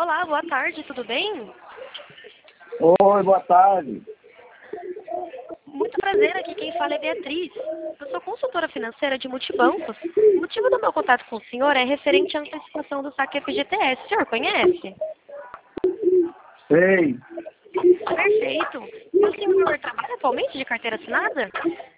Olá, boa tarde, tudo bem? Oi, boa tarde. Muito prazer, aqui quem fala é Beatriz. Eu sou consultora financeira de multibancos. O motivo do meu contato com o senhor é referente à antecipação do saque FGTS. O senhor conhece? Sei. Perfeito. E o senhor trabalha atualmente de carteira assinada?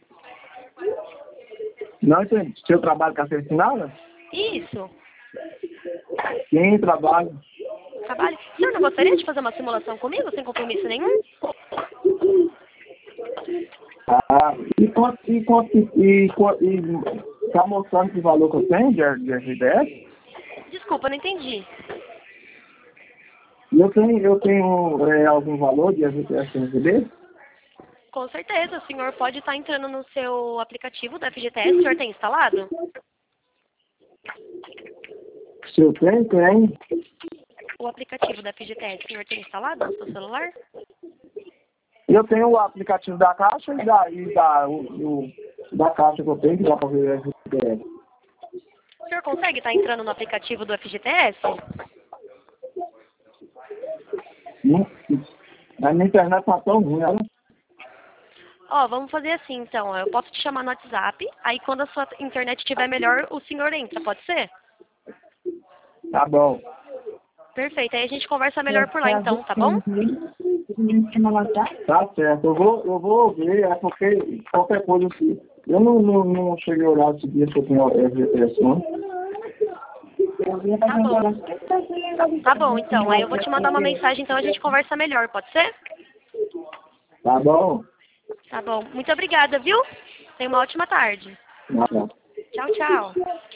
Não entendi. Seu trabalho com a assinada? Isso. Sim, trabalho. Trabalho. O senhor não gostaria de fazer uma simulação comigo, sem compromisso nenhum? Ah, tá mostrando que valor que eu tenho de FGTS? Desculpa, não entendi. Eu tenho algum valor de FGTS que eu receber? Com certeza, o senhor pode estar entrando no seu aplicativo da FGTS. O senhor tem instalado? Se eu tenho, tem. O aplicativo da FGTS, o senhor tem instalado no seu celular? Eu tenho o aplicativo da Caixa da Caixa que eu tenho, que dá para ver o FGTS. O senhor consegue estar entrando no aplicativo do FGTS? A minha internet tá tão ruim, né? Ó, vamos fazer assim então. Eu posso te chamar no WhatsApp, aí quando a sua internet estiver melhor, o senhor entra, pode ser? Tá bom. Perfeito, aí a gente conversa melhor por lá então, tá bom? Tá certo, eu vou ver, é porque qualquer coisa assim. Eu não cheguei a olhar esse dia se eu tenho FGTS, não. Tá bom. Tá bom, então. Aí eu vou te mandar uma mensagem, então a gente conversa melhor, pode ser? Tá bom? Tá bom. Muito obrigada, viu? Tenha uma ótima tarde. Tá bom. Tchau, tchau.